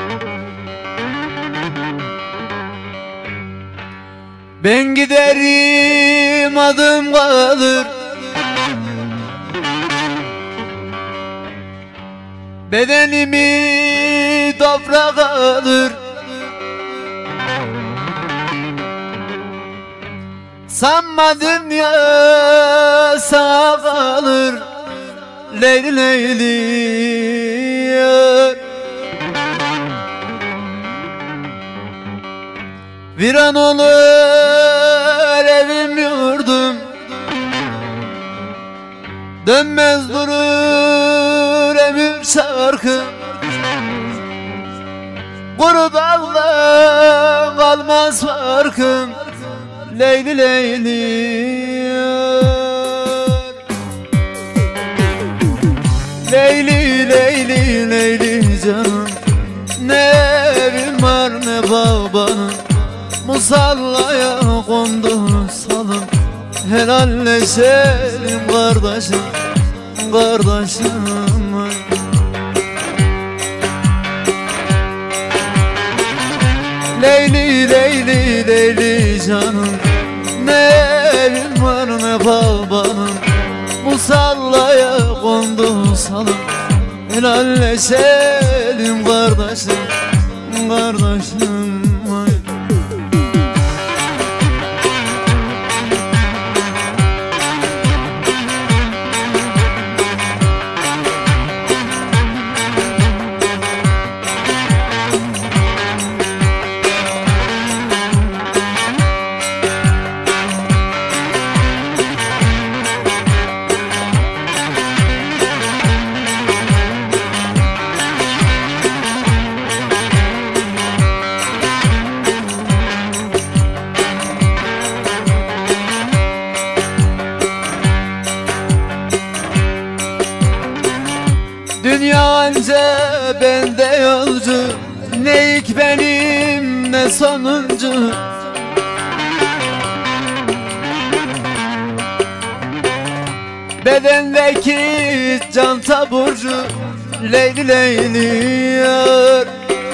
Ben giderim adım kalır, bedenimi toprak alır. Sanma dünya sağ kalır, Leyli Leyli yar. Viran olur evim yurdum, dönmez durur ömür şarkım. Kuru daldan kalmaz farkım, Leyli Leyli yar. Leyli Leyli Leyli canım, ne evim var ne babanım. Musallaya kondu salım, helalleşelim kardeşim, kardeşim. Leyli Leyli Leyli canım, ne evim var ne babanım. Musallaya kondu salım, helalleşelim kardeşim, kardeşim. Dünya önce bende yolcu, ne ilk benim ne sonuncu. Bedendeki can taburcu, Leyli Leyli yar.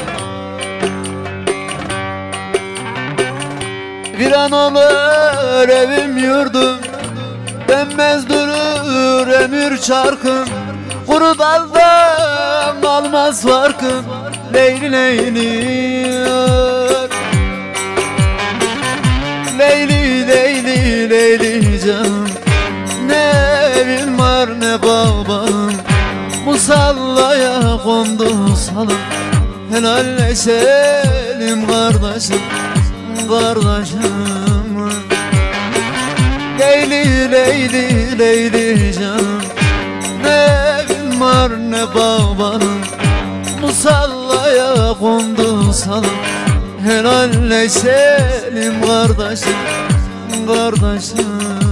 Viran olur evim yurdum, dönmez durur ömür çarkım. Kuru daldan kalmaz farkım, Leyli Leyli yar. Leyli Leyli Leyli canım, ne evin var ne babanım. Musallaya kondu salım, helalleşelim kardeşim, kardeşim. Leyli Leyli Leyli canım, ne evin var ne babanım. Musallaya kondu salım, helalleşelim kardeşim, kardeşim.